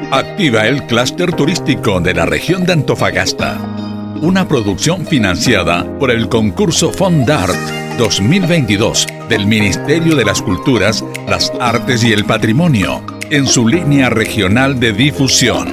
Activa el clúster turístico de la región de Antofagasta. Una producción financiada por el concurso Fondart 2022 del Ministerio de las Culturas, las Artes y el Patrimonio, en su línea regional de difusión.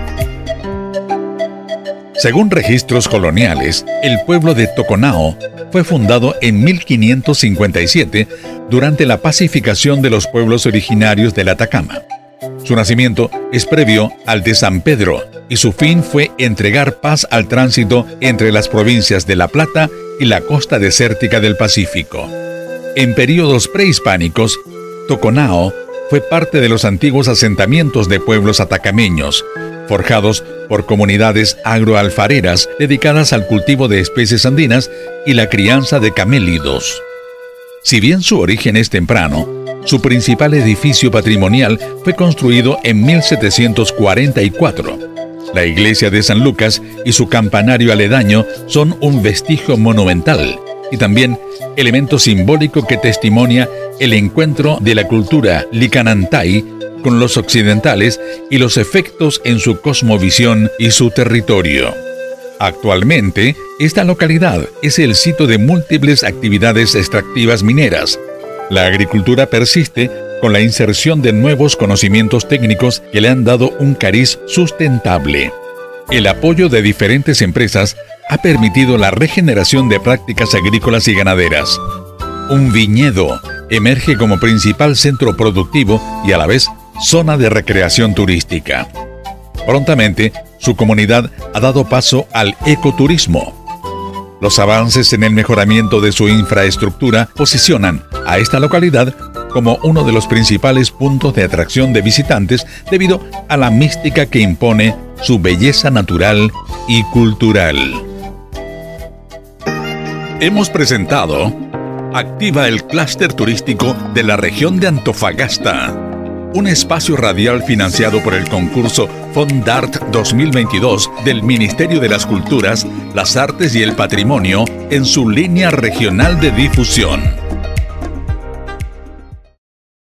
Según registros coloniales, el pueblo de Toconao fue fundado en 1557 durante la pacificación de los pueblos originarios del Atacama. Su nacimiento es previo al de San Pedro y su fin fue entregar paz al tránsito entre las provincias de La Plata y la costa desértica del Pacífico. En períodos prehispánicos, Toconao fue parte de los antiguos asentamientos de pueblos atacameños, forjados por comunidades agroalfareras dedicadas al cultivo de especies andinas y la crianza de camélidos. Si bien su origen es temprano, su principal edificio patrimonial fue construido en 1744. La iglesia de San Lucas y su campanario aledaño son un vestigio monumental y también elemento simbólico que testimonia el encuentro de la cultura licanantay con los occidentales y los efectos en su cosmovisión y su territorio. Actualmente, esta localidad es el sitio de múltiples actividades extractivas mineras. La agricultura persiste con la inserción de nuevos conocimientos técnicos que le han dado un cariz sustentable. El apoyo de diferentes empresas ha permitido la regeneración de prácticas agrícolas y ganaderas. Un viñedo emerge como principal centro productivo y a la vez zona de recreación turística. Prontamente, su comunidad ha dado paso al ecoturismo. Los avances en el mejoramiento de su infraestructura posicionan a esta localidad como uno de los principales puntos de atracción de visitantes debido a la mística que impone su belleza natural y cultural. Hemos presentado Activa el clúster turístico de la región de Antofagasta, un espacio radial financiado por el concurso Fondart 2022 del Ministerio de las Culturas, las Artes y el Patrimonio en su línea regional de difusión.